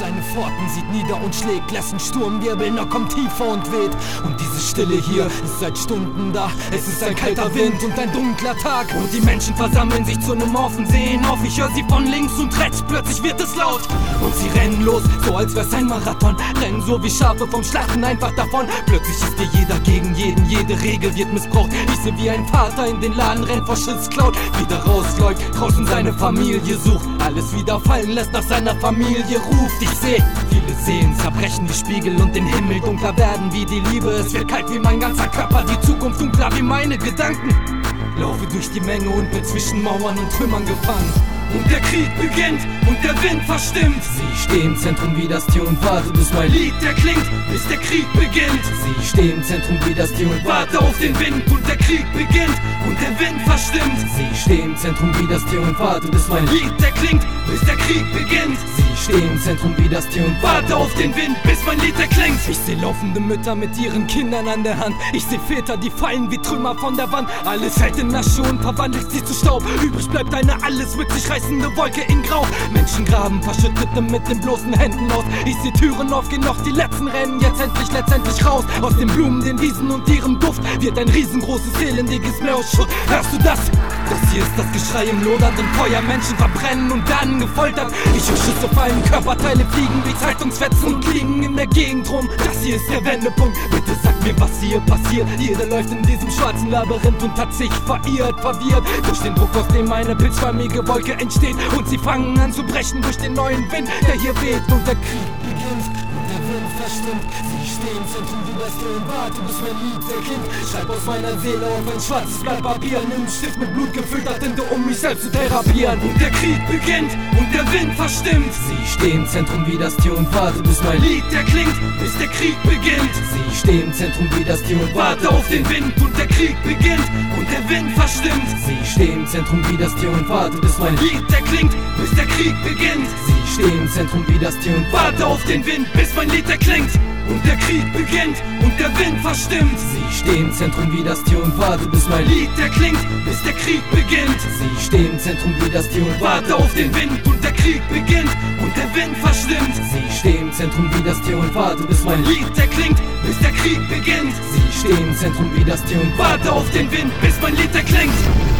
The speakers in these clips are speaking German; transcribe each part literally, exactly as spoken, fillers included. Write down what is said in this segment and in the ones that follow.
seine Pforten sieht nieder und schlägt, lässt einen Sturm wirbeln, er kommt tiefer und weht. Und diese Stille hier ist seit Stunden da. Es ist ein kalter Wind und ein dunkler Tag. Und die Menschen versammeln sich zu einem offenen Sehen auf. Ich höre sie von links und rechts, plötzlich wird es laut. Und sie rennen los, so als wär's ein Marathon. Rennen so wie Schafe vom Schlachten einfach davon. Plötzlich ist hier jeder gegen jeden, jede Regel wird missbraucht. Ich seh wie ein Vater in den Laden rennt, vor Schiss klaut, wieder rausläuft, draußen seine Familie sucht, alles wieder fallen lässt, nach seiner Familie ruft. Ich seh, viele sehen, zerbrechen die Spiegel und den Himmel dunkler werden wie die Liebe. Es wird kalt wie mein ganzer Körper, die Zukunft dunkler wie meine Gedanken. Laufe durch die Menge und bin zwischen Mauern und Trümmern gefangen. Und der Krieg beginnt und der Wind verstimmt. Sie stehen im Zentrum wie das Tier und warte, bis mein Lied erklingt, bis der Krieg beginnt. Sie stehen im Zentrum wie das Tier und warte auf den Wind und der Krieg beginnt und der Wind verstimmt. Sie stehen im Zentrum wie das Tier und warte, bis mein Lied erklingt, bis der Krieg beginnt. Sie stehen im Zentrum wie das Tier und warte auf den Wind, bis mein Lied erklingt. Ich seh laufende Mütter mit ihren Kindern an der Hand. Ich seh Väter, die fallen wie Trümmer von der Wand. Alles fällt in Asche und verwandelt sich zu Staub. Übrig bleibt eine alles mit sich reißende Wolke in Grau. Menschen graben Verschüttete mit den bloßen Händen aus. Ich seh Türen aufgehen, noch die letzten rennen jetzt endlich letztendlich raus. Aus den Blumen, den Wiesen und ihrem Duft wird ein riesengroßes, elendiges Meer aus Schutt. Hörst du das? Das hier ist das Geschrei im lodernden Feuer. Menschen verbrennen und werden gefoltert. Ich höre Schüsse fallen, Körperteile fliegen wie Zeitungsfetzen und liegen in der Gegend rum. Das hier ist der Wendepunkt. Bitte sag mir, was hier passiert. Jeder läuft in diesem schwarzen Labyrinth und hat sich verirrt, verwirrt durch den Druck, aus dem eine pilzförmige Wolke entsteht. Und sie fangen an zu brechen durch den neuen Wind, der hier weht. Und der Krieg beginnt und der Wind verstimmt. Sie stehen im Zentrum wie das Tier und warte, bis mein Lied erklingt. Schreib aus meiner Seele auf ein schwarzes Blatt Papier, nimm einen Stift mit Blut gefüllter Tinte, um mich selbst zu therapieren. Und der Krieg beginnt und der Wind verstimmt. Sie stehen im Zentrum wie das Tier und warte, bis mein Lied erklingt, bis der Krieg beginnt. Sie stehen im Zentrum wie das Tier und warte auf den Wind und der Krieg beginnt und der Wind verstimmt. Sie stehen im Zentrum wie das Tier und warte, bis mein Lied erklingt, bis der Krieg beginnt. Sie stehen im Zentrum wie das Tier und warte auf den Wind, bis mein Lied erklingt und der Krieg beginnt und der Wind verstimmt. Sie stehen im Zentrum wie das Tier und warte, bis mein Lied erklingt, bis der Krieg beginnt. Sie stehen im Zentrum wie das Tier und warte auf den Wind und der Krieg beginnt und der Wind verstimmt. Sie stehen im Zentrum wie das Tier und warte, bis mein Lied erklingt, bis der Krieg beginnt. Sie stehen im Zentrum wie das Tier und warte auf den Wind, bis mein Lied erklingt.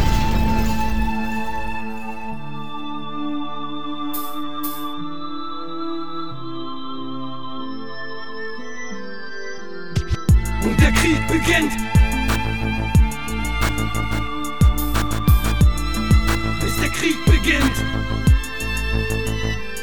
Und der Krieg beginnt, bis der Krieg beginnt.